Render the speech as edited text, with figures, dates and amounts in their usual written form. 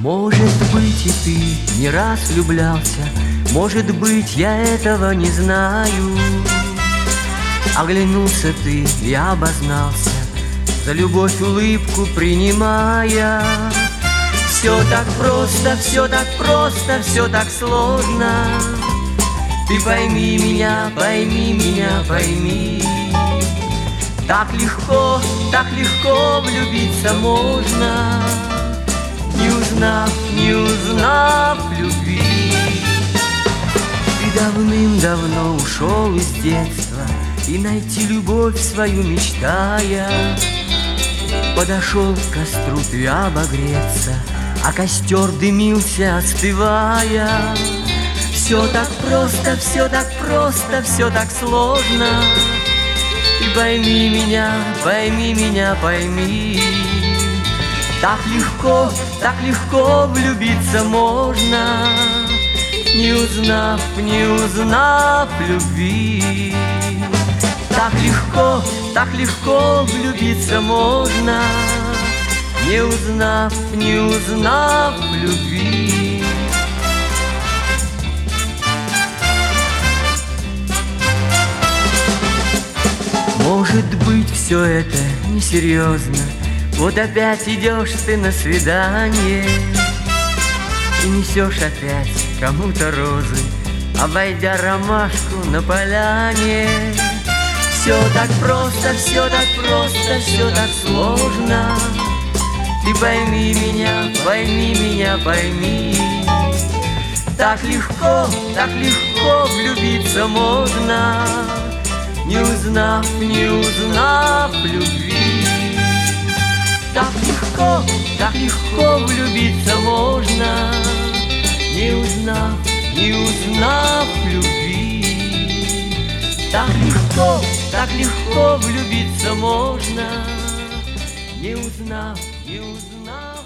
Может быть, и ты не раз влюблялся, может быть, я этого не знаю. Оглянулся ты и обознался, за любовь улыбку принимая. Все так просто, все так просто, все так сложно. Ты пойми меня, пойми меня, пойми. Так легко влюбиться можно, не узнав любви. Ты давным-давно ушел из детства и найти любовь свою мечтая. Подошел к костру ты обогреться, а костер дымился, остывая. Все так просто, все так просто, все так сложно. Ты пойми меня, пойми меня, пойми. Так легко влюбиться можно, не узнав любви. Так легко влюбиться можно, не узнав любви. Может быть, все это несерьезно. Вот опять идешь ты на свидание и несешь опять кому-то розы, обойдя ромашку на поляне. Все так просто, все так просто, все так сложно. Ты пойми меня, пойми меня, пойми. Так легко влюбиться можно, не узнав любви. Так легко влюбиться можно, не узнав любви. Так легко влюбиться можно, не узнав